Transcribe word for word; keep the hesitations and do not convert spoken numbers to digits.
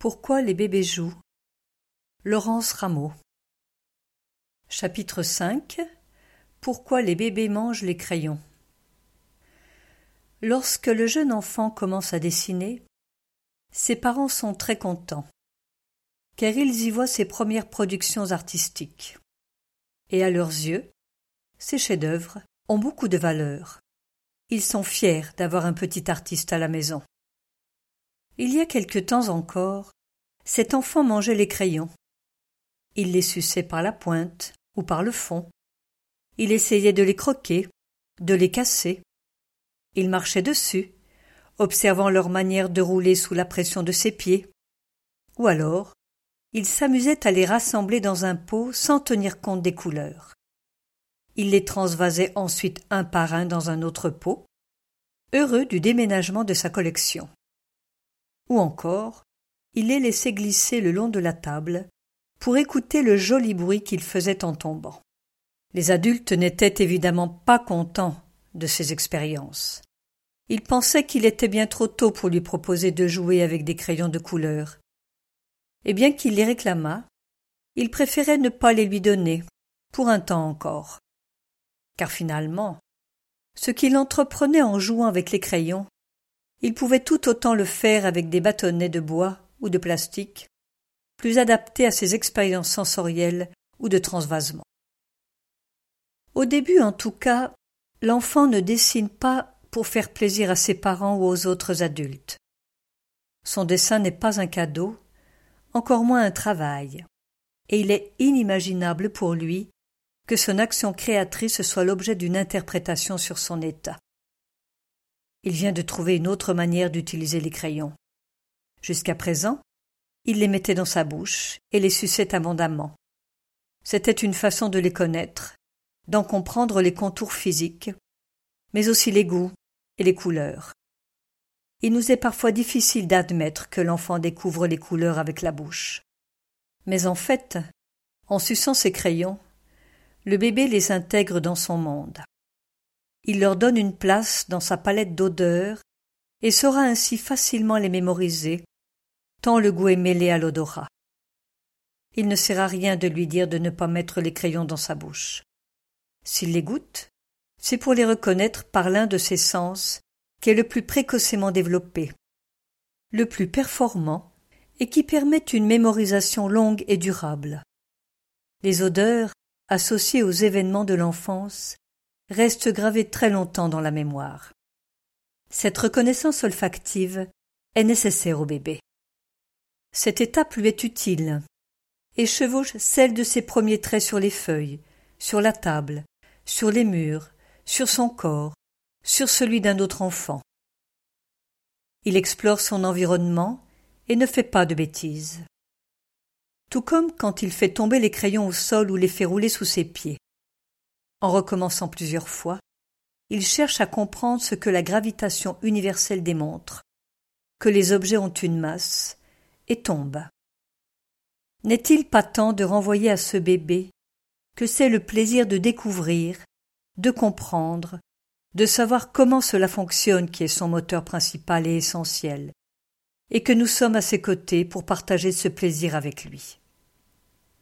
Pourquoi les bébés jouent? Laurence Rameau. Chapitre cinq. Pourquoi les bébés mangent les crayons? Lorsque le jeune enfant commence à dessiner, ses parents sont très contents, car ils y voient ses premières productions artistiques. Et à leurs yeux, ces chefs-d'œuvre ont beaucoup de valeur. Ils sont fiers d'avoir un petit artiste à la maison. Il y a quelque temps encore, cet enfant mangeait les crayons. Il les suçait par la pointe ou par le fond. Il essayait de les croquer, de les casser. Il marchait dessus, observant leur manière de rouler sous la pression de ses pieds. Ou alors, il s'amusait à les rassembler dans un pot sans tenir compte des couleurs. Il les transvasait ensuite un par un dans un autre pot, heureux du déménagement de sa collection. Ou encore, il les laissait glisser le long de la table pour écouter le joli bruit qu'ils faisaient en tombant. Les adultes n'étaient évidemment pas contents de ces expériences. Ils pensaient qu'il était bien trop tôt pour lui proposer de jouer avec des crayons de couleur. Et bien qu'il les réclamât, ils préféraient ne pas les lui donner, pour un temps encore. Car finalement, ce qu'il entreprenait en jouant avec les crayons, il pouvait tout autant le faire avec des bâtonnets de bois ou de plastique, plus adaptés à ses expériences sensorielles ou de transvasement. Au début, en tout cas, l'enfant ne dessine pas pour faire plaisir à ses parents ou aux autres adultes. Son dessin n'est pas un cadeau, encore moins un travail, et il est inimaginable pour lui que son action créatrice soit l'objet d'une interprétation sur son état. Il vient de trouver une autre manière d'utiliser les crayons. Jusqu'à présent, il les mettait dans sa bouche et les suçait abondamment. C'était une façon de les connaître, d'en comprendre les contours physiques, mais aussi les goûts et les couleurs. Il nous est parfois difficile d'admettre que l'enfant découvre les couleurs avec la bouche. Mais en fait, en suçant ses crayons, le bébé les intègre dans son monde. Il leur donne une place dans sa palette d'odeurs et saura ainsi facilement les mémoriser, tant le goût est mêlé à l'odorat. Il ne sert à rien de lui dire de ne pas mettre les crayons dans sa bouche. S'il les goûte, c'est pour les reconnaître par l'un de ses sens qui est le plus précocement développé, le plus performant et qui permet une mémorisation longue et durable. Les odeurs, associées aux événements de l'enfance, restent gravées très longtemps dans la mémoire. Cette reconnaissance olfactive est nécessaire au bébé. Cette étape lui est utile et chevauche celle de ses premiers traits sur les feuilles, sur la table, sur les murs, sur son corps, sur celui d'un autre enfant. Il explore son environnement et ne fait pas de bêtises. Tout comme quand il fait tomber les crayons au sol ou les fait rouler sous ses pieds. En recommençant plusieurs fois, il cherche à comprendre ce que la gravitation universelle démontre, que les objets ont une masse et tombent. N'est-il pas temps de renvoyer à ce bébé que c'est le plaisir de découvrir, de comprendre, de savoir comment cela fonctionne qui est son moteur principal et essentiel, et que nous sommes à ses côtés pour partager ce plaisir avec lui.